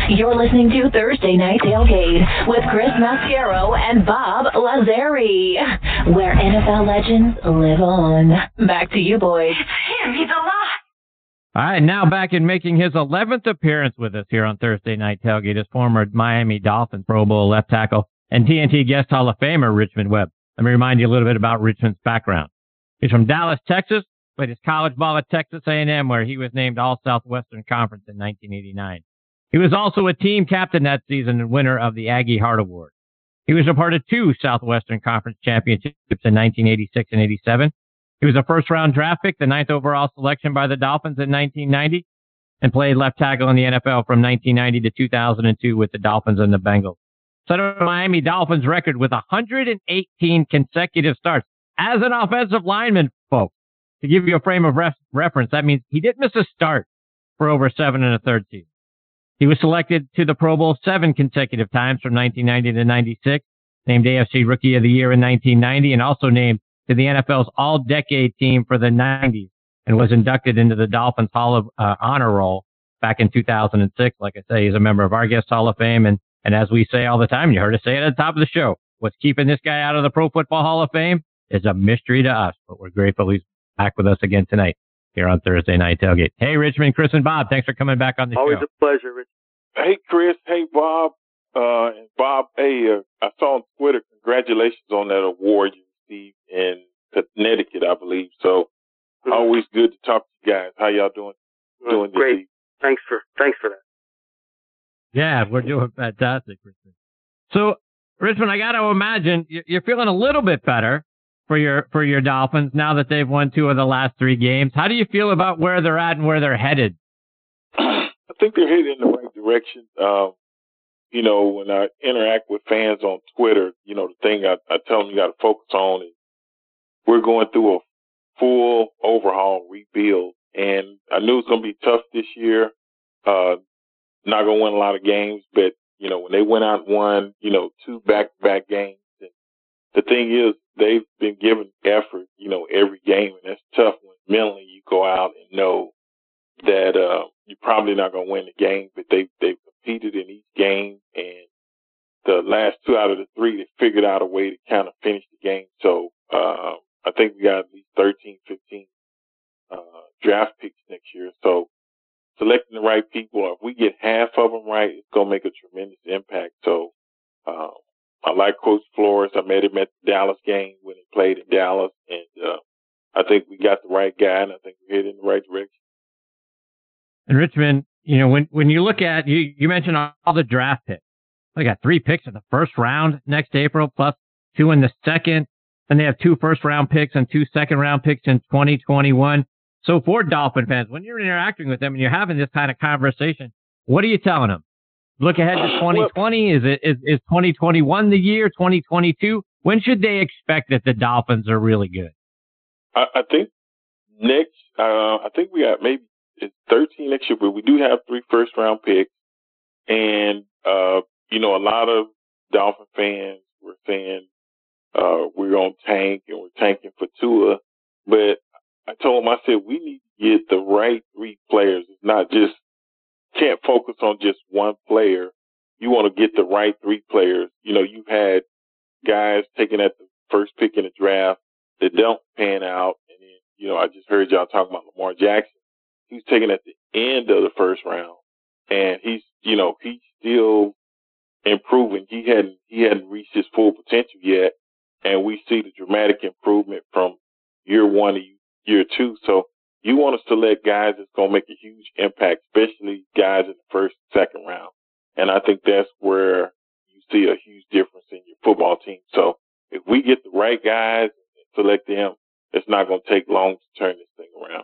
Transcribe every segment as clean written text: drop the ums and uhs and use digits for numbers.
You're listening to Thursday Night Tailgate with Chris Mascaro and Bob Lazari, where NFL legends live on. Back to you, boys. It's him. He's alive. All right, now back in making his 11th appearance with us here on Thursday Night Tailgate is former Miami Dolphins Pro Bowl left tackle and TNT guest Hall of Famer Richmond Webb. Let me remind you a little bit about Richmond's background. He's from Dallas, Texas, played his college ball at Texas A&M, where he was named All-Southwestern Conference in 1989. He was also a team captain that season and winner of the Aggie Hart Award. He was a part of 2 Southwestern Conference championships in 1986 and 87. He was a first-round draft pick, the 9th overall selection by the Dolphins in 1990, and played left tackle in the NFL from 1990 to 2002 with the Dolphins and the Bengals. Set a Miami Dolphins record with 118 consecutive starts as an offensive lineman, folks. To give you a frame of reference, that means he didn't miss a start for over 7 1/3 seasons. He was selected to the Pro Bowl 7 consecutive times from 1990 to 96, named AFC Rookie of the Year in 1990, and also named to the NFL's All-Decade Team for the 90s, and was inducted into the Dolphins Hall of Honor Roll back in 2006. Like I say, he's a member of our Guest Hall of Fame, and as we say all the time, you heard us say it at the top of the show, what's keeping this guy out of the Pro Football Hall of Fame is a mystery to us, but we're grateful he's back with us again tonight here on Thursday Night Tailgate. Hey, Richmond, Chris, and Bob, thanks for coming back on the show. Always a pleasure, Rich. Hey, Chris. Hey, Bob. And Bob, hey, I saw on Twitter, congratulations on that award you received in Connecticut, I believe. So always good to talk to you guys. How y'all doing? Doing great. this evening? Thanks for that. Yeah, we're doing fantastic, Richmond. So, Richmond, I got to imagine you're feeling a little bit better for your Dolphins now that they've won 2 of the last 3 games. How do you feel about where they're at and where they're headed? I think they're headed in the right direction. You know, when I interact with fans on Twitter, you know, the thing I tell them you got to focus on is we're going through a full overhaul rebuild, and I knew it was going to be tough this year. Not going to win a lot of games, but, you know, when they went out and won, you know, 2 back-to-back games, and the thing is, they've been given effort, you know, every game, and that's tough when mentally you go out and know that you're probably not going to win the game, but they've competed in each game, and the last 2 out of the 3, they figured out a way to kind of finish the game. So I think we got at least 13, 15 draft picks next year. So selecting the right people, if we get half of them right, it's going to make a tremendous impact. So I like Coach Flores. I met him at the Dallas game when he played in Dallas, and I think we got the right guy, and I think we're heading in the right direction. And Richmond, you know, when you look at, you mentioned all the draft picks. They got 3 picks in the first round next April, plus 2 in the second. And they have 2 first-round picks and 2 second-round picks in 2021. So for Dolphin fans, when you're interacting with them and you're having this kind of conversation, what are you telling them? Look ahead to 2020. Is 2021 the year? 2022? When should they expect that the Dolphins are really good? I think next. I think we got maybe 13 next year, but we do have 3 first-round picks, and you know, a lot of Dolphin fans were saying we're going to tank and we're tanking for Tua, but I told them, I said, we need to get the right 3 players. It's not just, can't focus on just one player. You want to get the right 3 players. You know, you've had guys taken at the first pick in the draft that don't pan out. And then, you know, I just heard y'all talking about Lamar Jackson. He's taken at the end of the first round, and he's still improving. He hadn't reached his full potential yet. And we see the dramatic improvement from year 1 to year 2. So you want to select guys that's going to make a huge impact, especially guys in the first, second round. And I think that's where you see a huge difference in your football team. So if we get the right guys and select them, it's not going to take long to turn this thing around.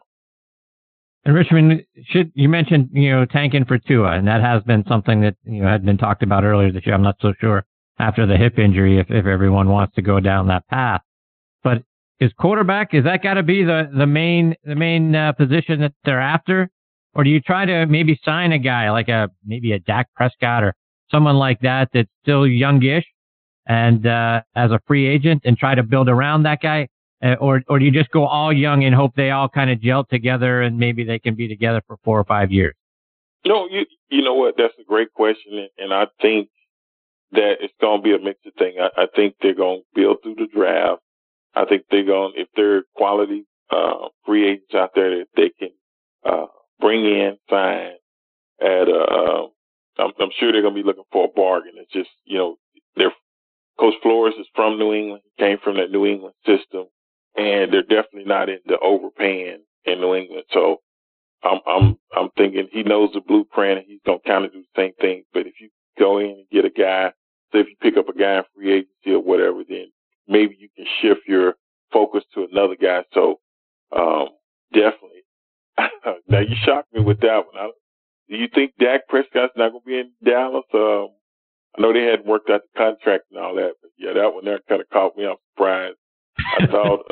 And Richmond, you mentioned, tanking for Tua, and that has been something that, had been talked about earlier this year. I'm not so sure after the hip injury if everyone wants to go down that path. But is quarterback, is that got to be the main position that they're after? Or do you try to maybe sign a guy like maybe a Dak Prescott or someone like that that's still youngish and as a free agent and try to build around that guy? Or do you just go all young and hope they all kind of gel together and maybe they can be together for 4 or 5 years? No, you know what? That's a great question, and I think that it's going to be a mixed thing. I think they're going to build through the draft. I think they're going, if there are quality free agents out there that they can bring in, sign at I'm sure they're going to be looking for a bargain. It's just, their Coach Flores is from New England. He came from that New England system, and they're definitely not into overpaying in New England. So I'm thinking he knows the blueprint and he's going to kind of do the same thing. But if you go in and get a guy, say if you pick up a guy in free agency or whatever, then maybe you can shift your focus to another guy. So definitely. Now you shocked me with that one. Do you think Dak Prescott's not going to be in Dallas? I know they hadn't worked out the contract and all that, but yeah, that one there kind of caught me. I'm surprised. I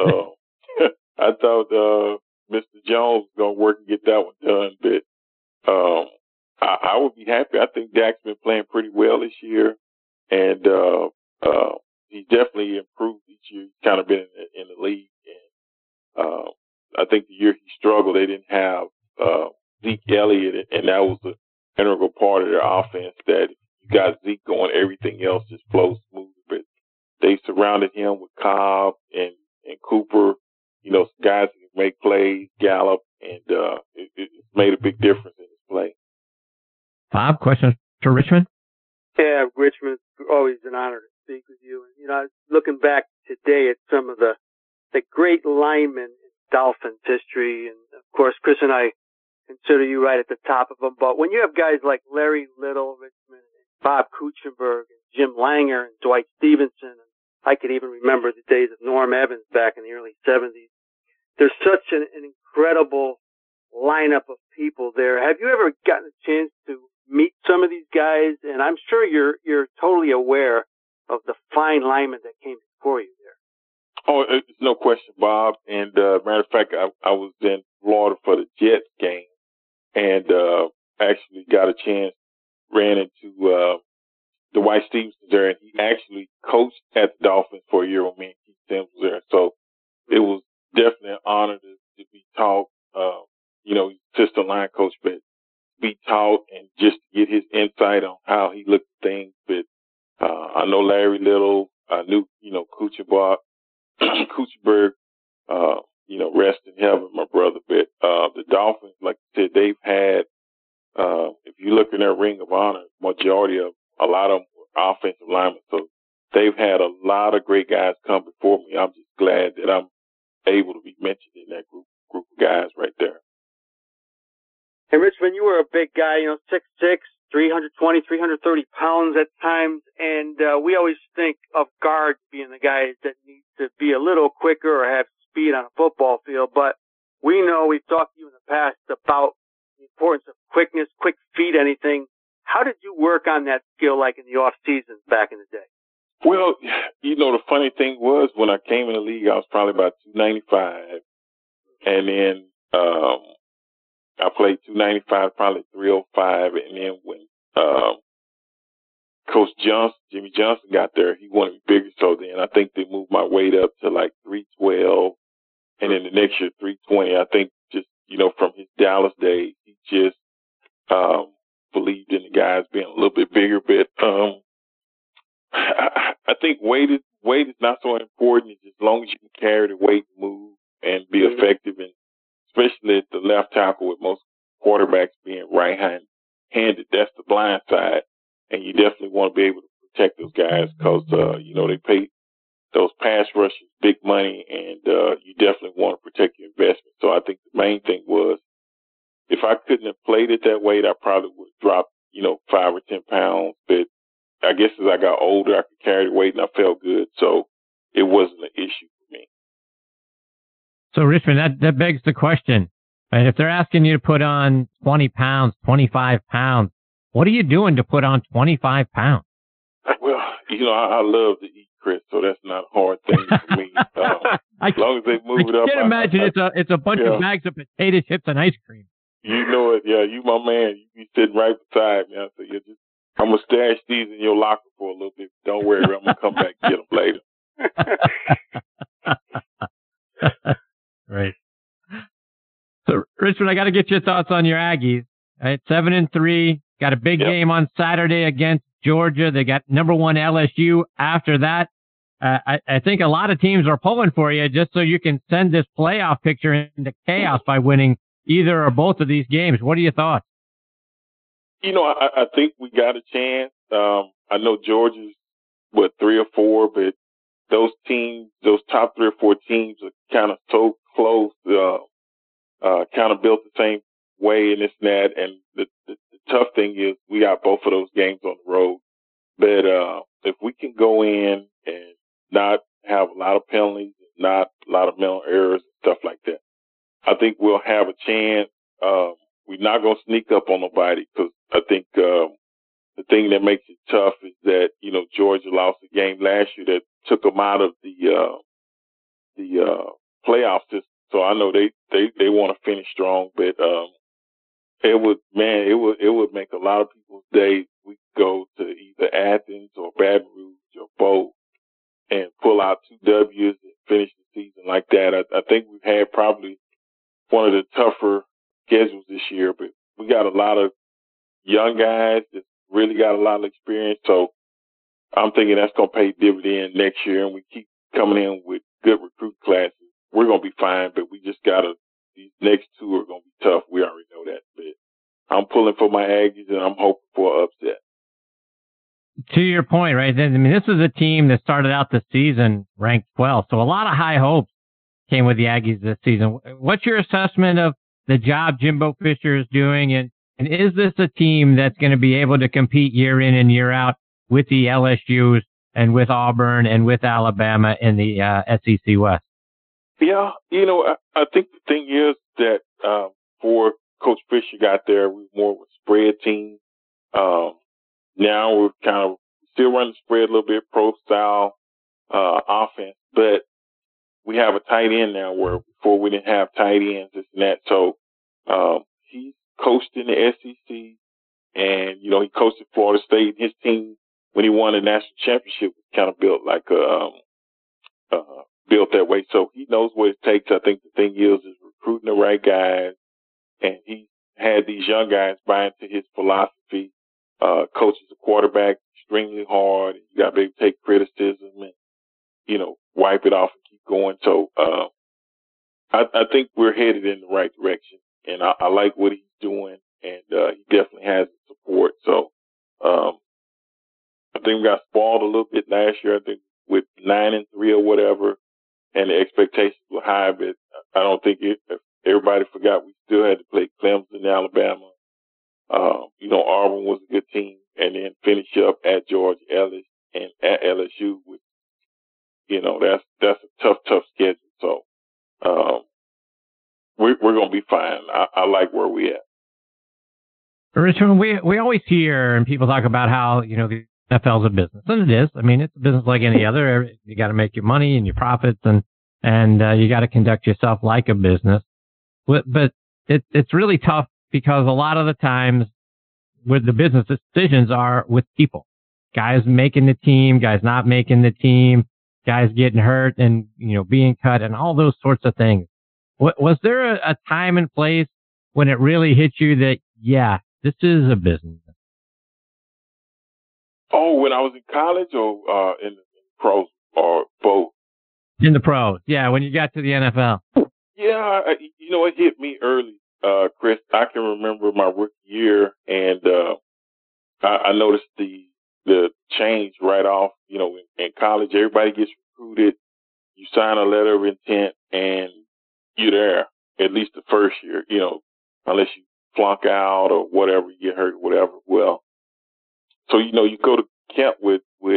thought Mr. Jones was going to work and get that one done, but I would be happy. I think Dak's been playing pretty well this year, and he's definitely improved each year. He's kind of been in the league, and I think the year he struggled, they didn't have Zeke Elliott, and that was an integral part of their offense. That you got Zeke going, everything else just flows smooth. But they surrounded him with Cobb and Cooper, some guys who can make plays, Gallup, and it made a big difference in his play. Bob, questions for Richmond? Yeah, Richmond, always an honor to speak with you. And, looking back today at some of the great linemen in Dolphins history, and of course, Chris and I consider you right at the top of them. But when you have guys like Larry Little, Richmond, and Bob Kuechenberg, and Jim Langer, and Dwight Stevenson, and I could even remember the days of Norm Evans back in the early 70s. There's such an incredible lineup of people there. Have you ever gotten a chance to meet some of these guys? And I'm sure you're totally aware of the fine linemen that came before you there. Oh, it's no question, Bob. And matter of fact, I was in Florida for the Jets game, and actually got a chance, ran into Dwight Stevenson there, and he actually coached at the Dolphins for a year when me and Keith Sims was there. So it was definitely an honor to be taught, he's assistant line coach, but be taught and just get his insight on how he looked at things. But I know Larry Little, I knew, Kuechenberg, rest in heaven, my brother. But the Dolphins, like I said, they've had, if you look in their Ring of Honor, majority of, a lot of them were offensive linemen. So they've had a lot of great guys come before me. I'm just glad that I'm able to be mentioned in that group of guys right there. And Richmond, you were a big guy, 6'6", 320, 330 pounds at times, and we always think of guards being the guys that need to be a little quicker or have speed on a football field. But we know, we've talked to you in the past about the importance of quickness, quick feet, anything. How did you work on that skill like in the off seasons back in the day? Well, the funny thing was when I came in the league, I was probably about 295, and then I played 295, probably 305, and then when Coach Jimmy Johnson got there, he wanted me bigger, so then I think they moved my weight up to like 312, and then the next year 320. I think just from his Dallas days, he just believed in the guys being a little bit bigger, but I think weight is not so important as long as you can carry the weight, move, and be effective, and especially at the left tackle with most quarterbacks being right-handed. That's the blind side, and you definitely want to be able to protect those guys because, they pay those pass rushers big money, and you definitely want to protect your investment. So I think the main thing was if I couldn't have played it that way, I probably would have dropped, 5 or 10 pounds, but I guess as I got older, I could carry the weight and I felt good, so it wasn't an issue for me. So, Richmond, that begs the question. And if they're asking you to put on 20 pounds, 25 pounds, what are you doing to put on 25 pounds? Well, I love to eat, Chris, so that's not a hard thing for me. As long as they move it up. I can't imagine it's a bunch of bags of potato chips and ice cream. You know it. Yeah, you my man. You be sitting right beside me. So I'm going to stash these in your locker for a little bit. Don't worry, I'm going to come back and get them later. Right. So, Richard, I got to get your thoughts on your Aggies. right? 7-3. Got a big game on Saturday against Georgia. They got number 1 LSU after that. I think a lot of teams are pulling for you just so you can send this playoff picture into chaos by winning either or both of these games. What are your thoughts? I think we got a chance. I know Georgia's, 3 or 4, but those teams, those top 3 or 4 teams are kind of so close, kind of built the same way and this and that. And the tough thing is we got both of those games on the road. But if we can go in and not have a lot of penalties, not a lot of mental errors and stuff like that, I think we'll have a chance. We're not going to sneak up on nobody because I think the thing that makes it tough is that, Georgia lost a game last year that took them out of the playoff system. So I know they want to finish strong, but it would make a lot of people's day. We go to either Athens or Baton Rouge or both and pull out 2 W's and finish the season like that. I think we've had probably one of the tougher schedules this year, but we got a lot of young guys that really got a lot of experience. So I'm thinking that's going to pay dividend next year, and we keep coming in with good recruit classes. We're going to be fine, but we just got to, these next 2 are going to be tough. We already know that, but I'm pulling for my Aggies, and I'm hoping for an upset. To your point, right? I mean, this is a team that started out the season ranked 12th, so a lot of high hopes came with the Aggies this season. What's your assessment of the job Jimbo Fisher is doing, and is this a team that's going to be able to compete year in and year out with the LSUs and with Auburn and with Alabama in the SEC West? Yeah, I think the thing is that before Coach Fisher got there, we were more of a spread team. Now we're kind of still running spread a little bit, pro-style offense, but we have a tight end now where before we didn't have tight ends, this and that. So he's coached in the SEC, and, he coached at Florida State. His team, when he won the national championship, was kind of built like built that way. So he knows what it takes. I think the thing is recruiting the right guys, and he had these young guys buy into his philosophy. Coaches a quarterback extremely hard, and you got to be able to take criticism and, wipe it off and keep going. So I think we're headed in the right direction, and I like what he's doing, and he definitely has the support. So I think we got spoiled a little bit last year. I think with 9-3 or whatever, and the expectations were high, but I don't think everybody forgot we still had to play Clemson, Alabama. Auburn was a good team, and then finish up at Georgia, Ellis, and at LSU. With, that's a tough schedule. So we're going to be fine. I like where we at. Richmond, we always hear and people talk about how the NFL is a business, and it is. I mean, it's a business like any other. You got to make your money and your profits, and you got to conduct yourself like a business. But it's really tough because a lot of the times with the business decisions are with people, guys making the team, guys not making the team, guys getting hurt and, being cut and all those sorts of things. Was there a time and place when it really hit you that, yeah, this is a business? Oh, when I was in college or in the pros or both? In the pros. Yeah. When you got to the NFL. Yeah. It hit me early. Chris, I can remember my rookie year, and I noticed the change right off. In college, everybody gets recruited. You sign a letter of intent, and you're there at least the first year. Unless you flunk out or whatever, you get hurt, whatever. Well, so you go to camp with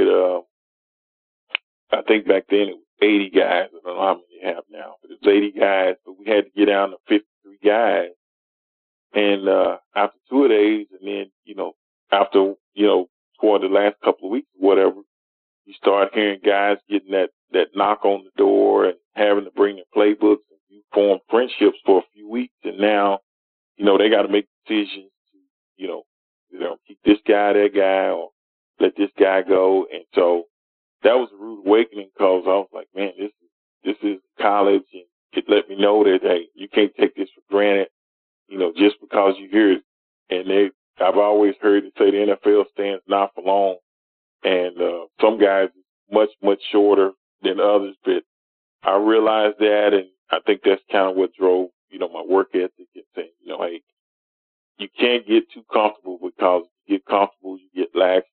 I think back then it was 80 guys. I don't know how many you have now, but it was 80 guys. But we had to get down to 53 guys. And after 2 of days, and then, after, toward the last couple of weeks, whatever, you start hearing guys getting that knock on the door and having to bring their playbooks. And you form friendships for a few weeks. And now, they got to make decisions to, keep this guy, that guy, or let this guy go. And so that was a rude awakening because I was like, man, this is college. And it let me know that, hey, you can't take this for granted. Just because you hear and I've always heard it say the NFL stands not for long, and some guys much shorter than others, but I realized that, and I think that's kind of what drove my work ethic and saying, hey, you can't get too comfortable, because if you get comfortable, you get lax.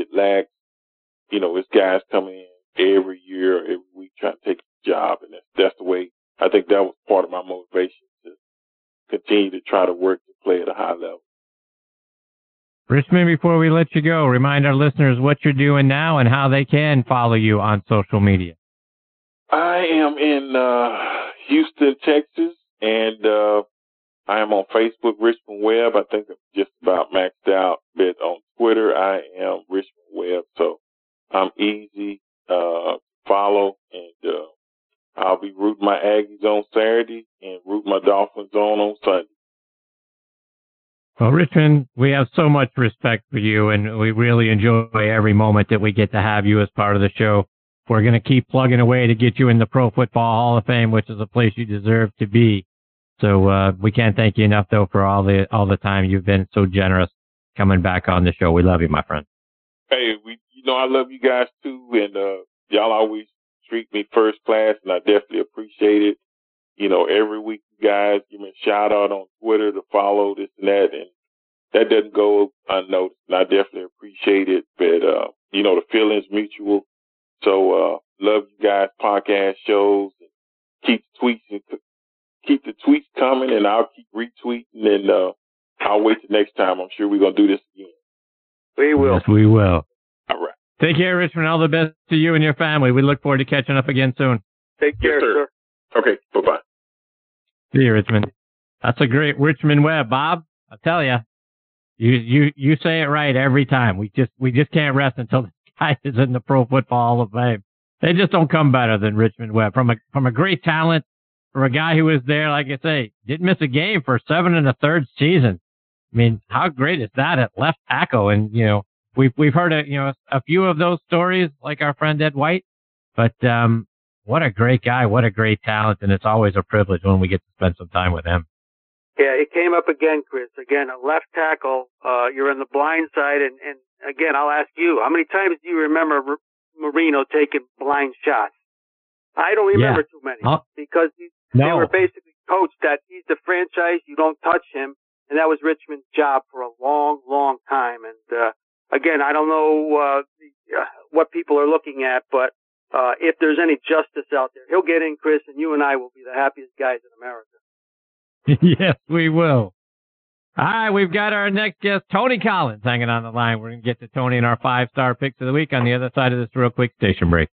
It's guys coming in every year, every week trying to take a job, and that's the way. I think that was part of my motivation to continue to try to work to play at a high level. Richmond, before we let you go, remind our listeners what you're doing now and how they can follow you on social media. I am in Houston, Texas, and I am on Facebook, Richmond Webb. I think I'm just about maxed out. But on Twitter, I am Richmond Webb. So I'm easy to follow, and I'll be rooting my Aggies on Saturday and rooting my Dolphins on Sunday. Well, Richmond, we have so much respect for you, and we really enjoy every moment that we get to have you as part of the show. We're going to keep plugging away to get you in the Pro Football Hall of Fame, which is a place you deserve to be. So we can't thank you enough, though, for all the time you've been so generous coming back on the show. We love you, my friend. Hey, I love you guys too, and y'all always treat me first class, and I definitely appreciate it. Every week you guys give me a shout out on Twitter to follow this and that, and that doesn't go unnoticed, and I definitely appreciate it. But the feeling's mutual. So love you guys' podcast shows, and keep the tweets coming, and I'll keep retweeting, and I'll wait till next time. I'm sure we're gonna do this again. We will. Yes, we will. All right. Take care, Richmond. All the best to you and your family. We look forward to catching up again soon. Take care, yes, sir. Okay. Bye-bye. See you, Richmond. That's a great Richmond Webb, Bob. I tell you, you say it right every time. We just can't rest until the guy is in the Pro Football Hall of Fame. They just don't come better than Richmond Webb. From a great talent, for a guy who was there, like I say, didn't miss a game for 7 1/3 season. I mean, how great is that at left tackle? And we've heard a few of those stories, like our friend Ed White. But what a great guy, what a great talent, and it's always a privilege when we get to spend some time with him. Yeah, it came up again, Chris. Again, a left tackle. You're on the blind side, and again, I'll ask you, how many times do you remember Marino taking blind shots? I don't remember too many, because they were basically coached that he's the franchise, you don't touch him, and that was Richmond's job for a long, long time. And again, I don't know what people are looking at, but if there's any justice out there, he'll get in, Chris, and you and I will be the happiest guys in America. Yes, we will. All right, we've got our next guest, Tony Collins, hanging on the line. We're going to get to Tony and our 5-star picks of the week on the other side of this real quick station break.